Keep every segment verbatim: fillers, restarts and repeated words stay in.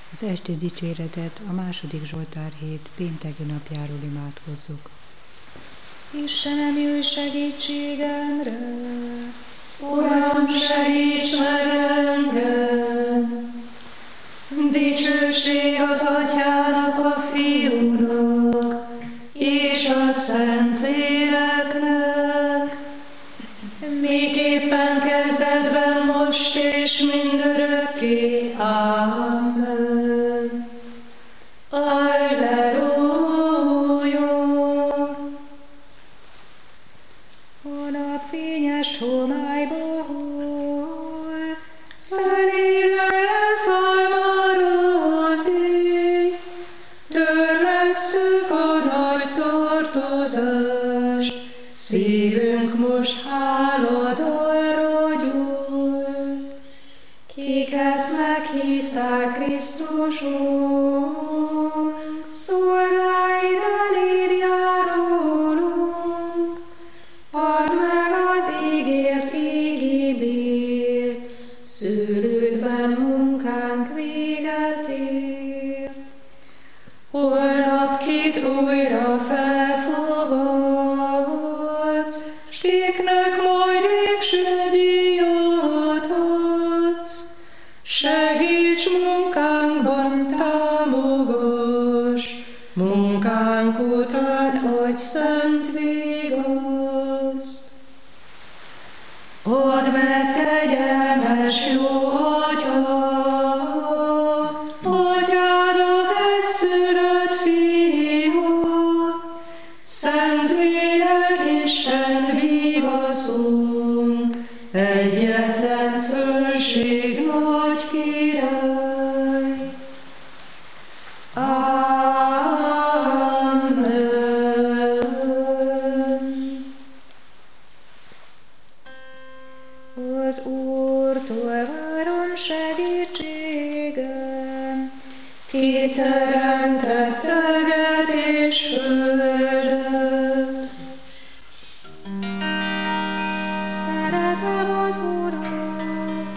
Az esti dicséretet a második Zsoltár hét pénteki napjáról imádkozzuk. Istenem, jöjj segítségemre! Uram, segíts meg engem! Dicsőség az Atyának, a Fiúnak, és a Szentléleknek, miképpen kezdetben, most és mindörökké. Amen. Alleluja! A napfényes homályba hol, szelídre leszáll már az ég, törresszük a nagy tartozást, szívünk most háladalra gyúl. Kiket meghívták Krisztusunk, szolgáid eléd járulunk, add meg az ígért ígébért, szőlődben munkánk véget ért. Holnap kit újra felfogadsz, s kiknek majd végső díjat adsz. Segíts munkánkban, támogass, munkánk után adj szent végaszt. Add meg, kegyelmes jó Atya, Atyának egyszülött Fiat, Szentlélek Isten vigaszunk, egyetlen fölség nagy király. Amen. Az Úrtól várom segítségem, ki teremtett eget és földet. Szeretem az Urat,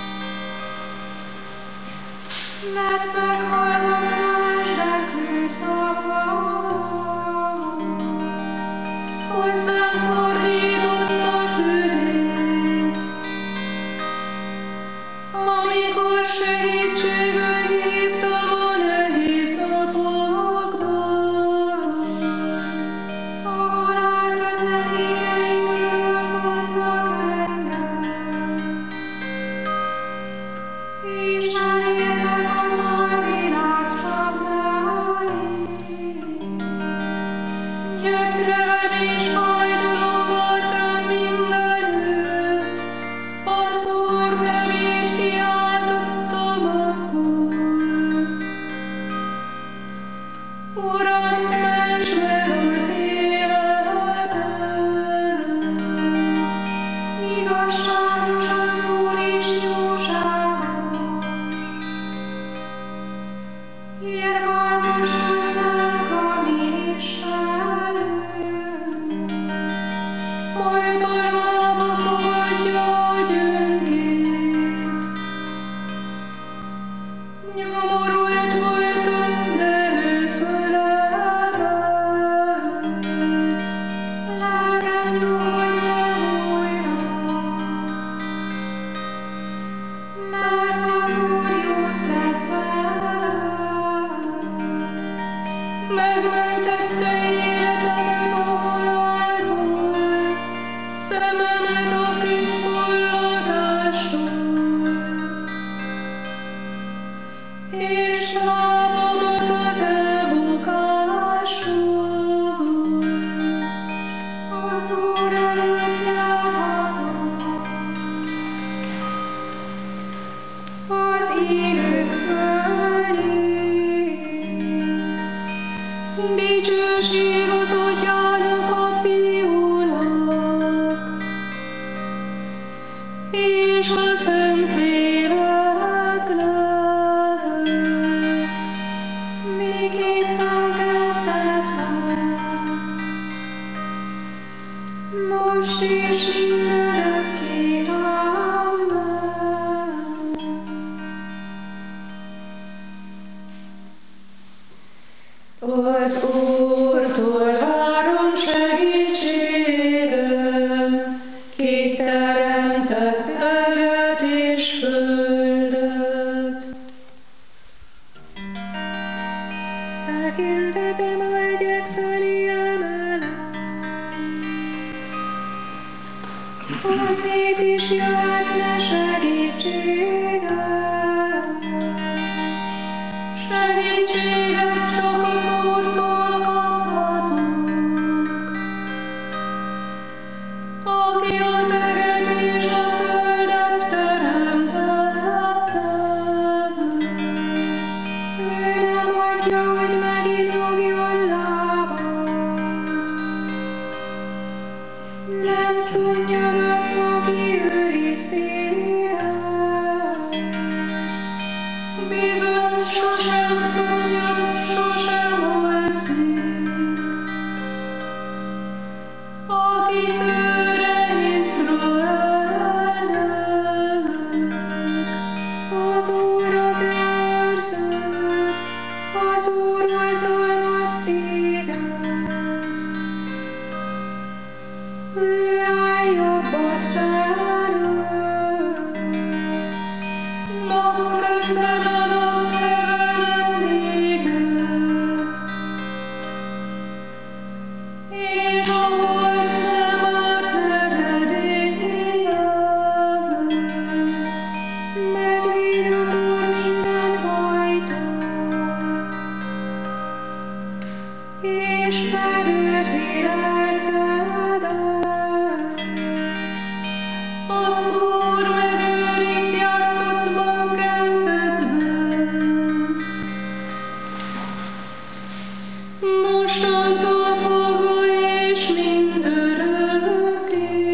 mert meghallgatta esdeklő szavamat. Hozzám fordította fülét, amikor segítségül hívtam a nehéz napokban. A halál kötelékei körülfogtak engem, és elértek az alvilág csapdái. Gyötrelem és fájdalom várt rám mindenütt, az Úr nevét kiáltottam akkor. Uram, ments meg az életem! Igazságos az Úr és jóságos, irgalmas hozzánk a mi Istenünk, oltalmába fogadja a gyöngét. Nyomorult voltam, de ő fölemelt, lelkem nyugodj meg újra, mert az Úr jót tett velem. Megmentette életemet a haláltól, szememet a kőhulladástól, és lábamat az elbukástól. Az Úr előtt járhatok, az élők földjén. Dicsőség az Atyának, a Fiúnak, és a Szentléleknek, Az Úrtól várom segítségem, ki teremtett eget és földet. Tekintetem a hegyek felé emelem, honnét is jöhetne segítségem. Segítséget csak az Úrtól kaphatunk, aki az eget és a földet teremtette. Ő nem hagyja, hogy meginnogjon lábam, nem szunnyadsz, aki őriz téged. Bizony sosem szunnyad, sosem alszik, aki őre Izraelnek. Az Úr a te őrződ, az Úr oltalmaz téged. Ő áll jobbad felől, Napközben a nap heverem néked, és a hold nem árt neked éjjel. megvéd az Úr minden bajtól, és megőrzi lelkedet. Az Úr megőriz jártatban keltetben, mostantól fogva és mindörökké.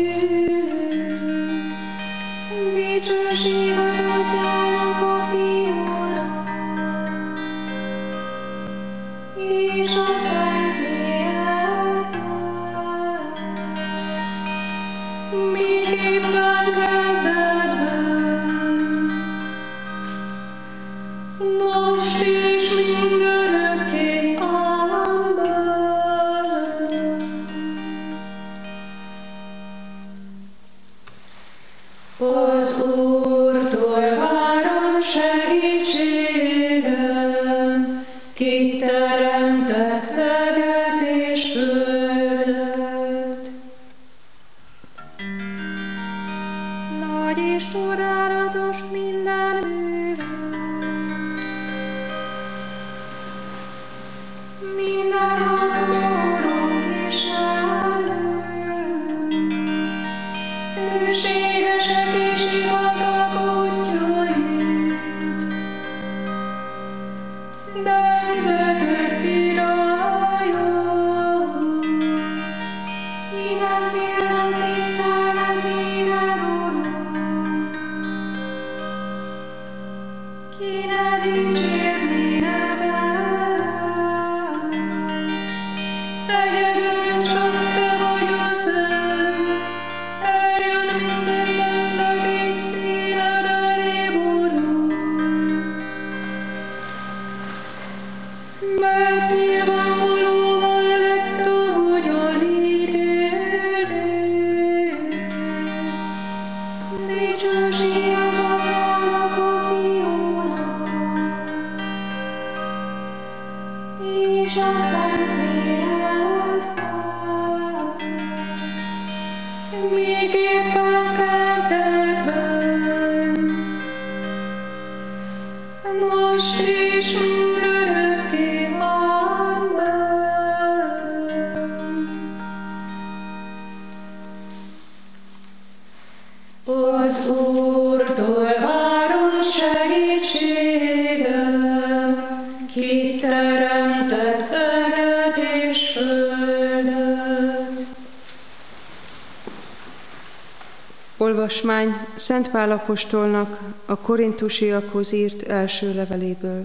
Dicsőség az Atyának, a Fiúnak, és a Szentléleknek. Miképpen kezdetben, most és mindörökké. Amen. Az Úrtól várom segítségem, ki teremtett eget és földet. Nagy és csodálatos minden műve, minden hatóról viselő. Hűségesek és igazak útjait, nemzetek királya. Ki nem fél, nem tisztelne téged, Uram, ki ne dicsérné nevedet. Egyedül csak te vagy a szent, eljön minden nemzet és színed elébb, Uram. Mert nyilvánvalóvá lett, ahogyan ítéltél. Dicsőség az Atyának, a Fiúnak, és a Szentléleknek. Miképpen kezdetben, most is mindörökké. Amen. Az Úrtól várom segítségem, ki teremtett eget és földet. Olvasmány Szent Pál apostolnak a korintusiakhoz írt első leveléből.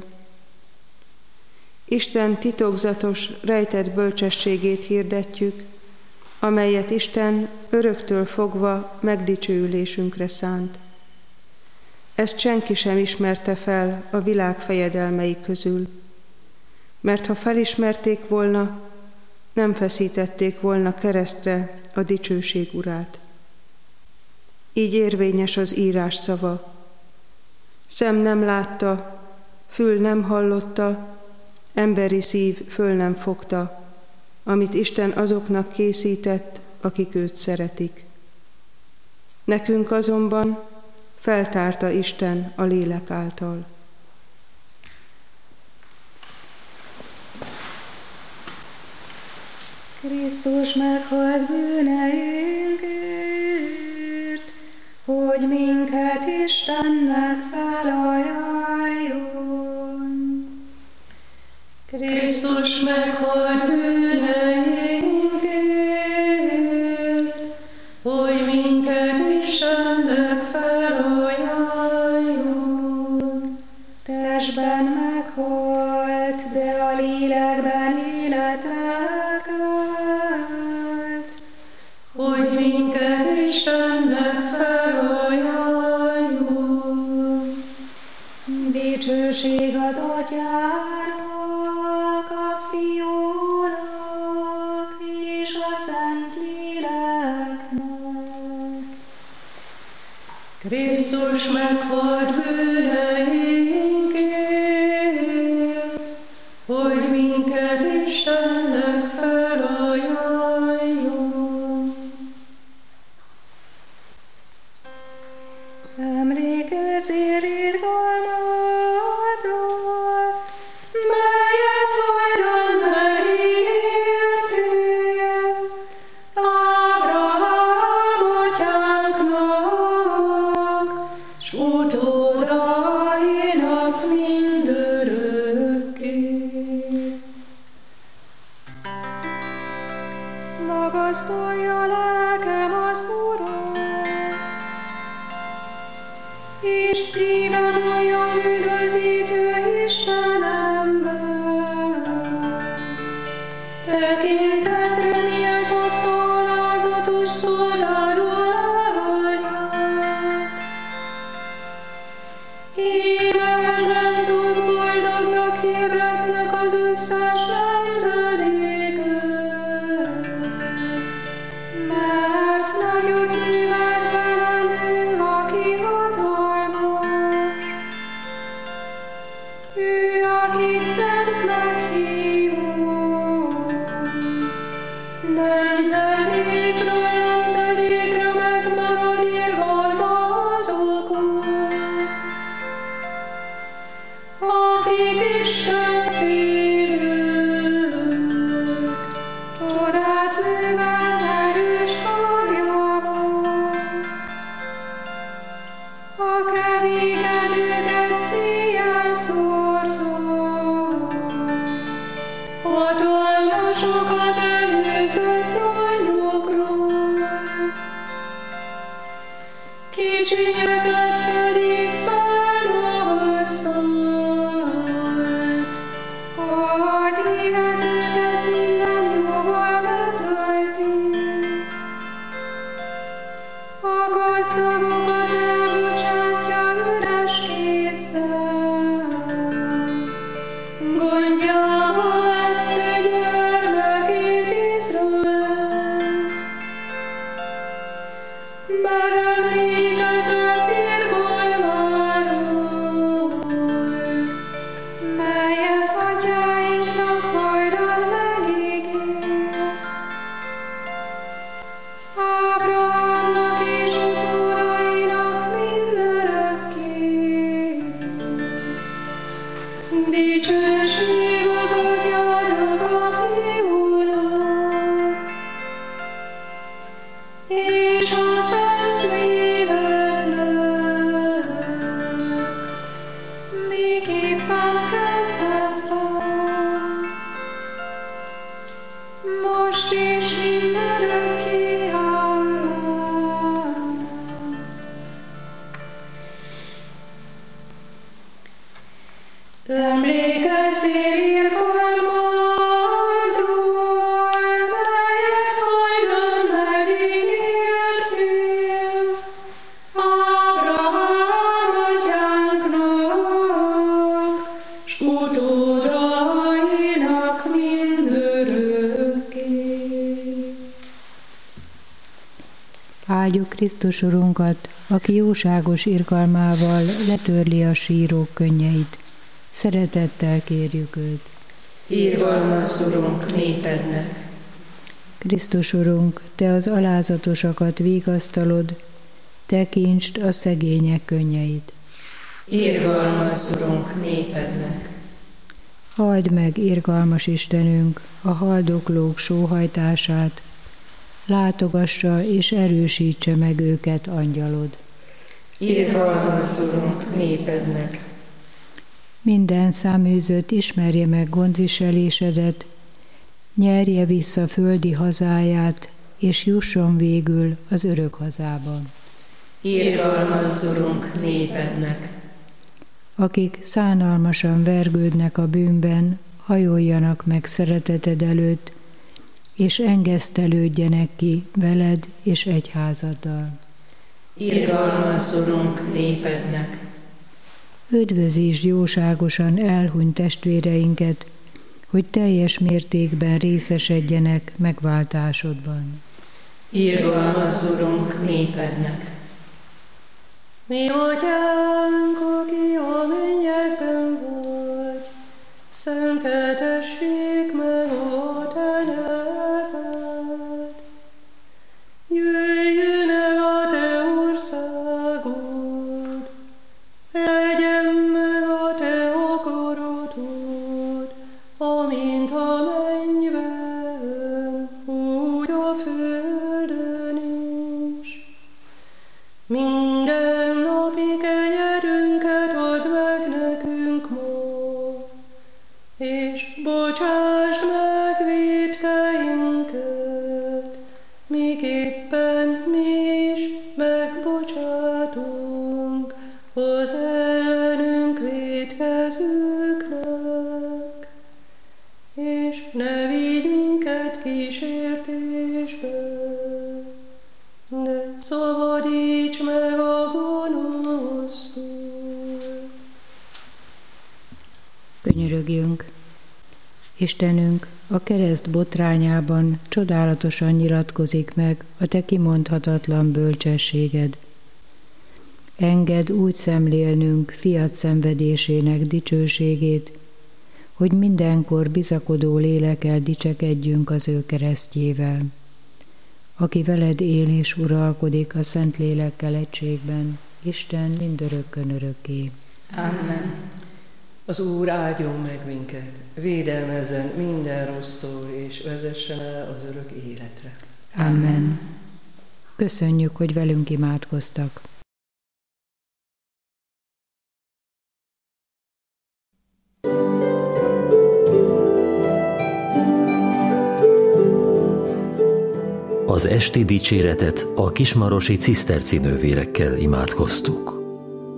Isten titokzatos, rejtett bölcsességét hirdetjük, amelyet Isten öröktől fogva megdicsőülésünkre szánt. Ezt senki sem ismerte fel a világ fejedelmei közül. mert ha felismerték volna, nem feszítették volna keresztre a dicsőség urát. Így érvényes az írás szava. Szem nem látta, fül nem hallotta, emberi szív föl nem fogta, amit Isten azoknak készített, akik őt szeretik. Nekünk azonban feltárta Isten a lélek által. Krisztus meghalt bűneinkért, hogy minket Istennek felajánljon. Krisztus meghalt bűneinkért, hogy minket Istennek felajánljon. Testben meghalt, de a lélekben életre kelt, hogy minket Istennek felajánljon. Dicsőség az Atyának, a Fiúnak és a Szentléleknek. Krisztus meghalt bűneinkért, hogy minket Istennek felajánljon. Emlékezzél irgalmadról, melyet hajdan megígértél Ábrahám atyánknak, s utódainak mindörökké. Magasztalja lelkem az Urat, és szívem olyan üdvözítő Istenemben. Tekintetre méltatta alázatos szolgáló lányát. Íme ezen túl boldognak hirdetnek az összes nemzedékek, mert nagyot művelt velem ő, aki hatalmas. Ő, akit szentnek hívott, nemzedékről nemzedékre megmarad irgalma azokon, akik Isten félők. Csodát művel erős karjával, a kevékedőket széjjel szórta, hatalmasokat előzött rajnokról, kicsinyeket pedig felmagasztalt. Az éhezőket minden jóval betölti, a gazdagokat elbocsátja üres kézzel. Gondjába vette gyermekét Izraelt, megemlékezett irgalmáról, melyet atyáinknak hajdan megígért. Ábrahámnak és utódainak mindörökké. Dicsőség az Atyának, a Fiúnak és a Szentléleknek, miképpen kezdetben, most és mindörökké. Amen. Emlékezzél irgalmadról, melyet hajdan megígértél Ábrahám atyánknak, s utódainak Áldjuk Krisztus Urunkat, aki jóságos irgalmával letörli a sírók könnyeit. Szeretettel kérjük őt. Irgalmazz, Urunk, népednek. Krisztus Urunk, Te az alázatosakat vigasztalod, tekintsd a szegények könnyeit. Irgalmazz, Urunk, népednek. Halld meg, irgalmas Istenünk, a haldoklók sóhajtását, látogassa és erősítse meg őket angyalod. Irgalmazz, Urunk, népednek. Minden száműzött ismerje meg gondviselésedet, nyerje vissza földi hazáját, és jusson végül az örök hazában. Irgalmazz, Urunk, népednek. Akik szánalmasan vergődnek a bűnben, hajoljanak meg szereteted előtt, és engesztelődjenek ki veled és egyházaddal. Irgalmazz, Urunk, népednek. Üdvözítsd jóságosan elhunyt testvéreinket, hogy teljes mértékben részesedjenek megváltásodban. Irgalmazz, Urunk, népednek. Mi atyánk, aki a mennyekben vagy, szenteltessék meg a te neved. Jöjjön el a te országod, legyen meg a te akaratod, amint a mennyben, úgy a földön is. Minden napi kenyerünket add meg nekünk ma, és bocsásd meg vétkeinket, miképpen mi is megbocsátunk az ellenünk vétkezőknek. És ne vigy minket kísértésbe, de szabadíts meg a gonosztól. Könyörögjünk! Istenünk, a kereszt botrányában csodálatosan nyilatkozik meg a te kimondhatatlan bölcsességed. Engedd úgy szemlélnünk fiad szenvedésének dicsőségét, hogy mindenkor bizakodó lélekkel dicsekedjünk az ő keresztjével, aki veled él és uralkodik a Szentlélekkel egységben, Isten mindörökkön örökké. Amen. Az Úr áldjon meg minket, védelmezzen minden rossztól, és vezessen el az örök életre. Amen. Köszönjük, hogy velünk imádkoztak. Az esti dicséretet a kismarosi ciszterci nővérekkel imádkoztuk.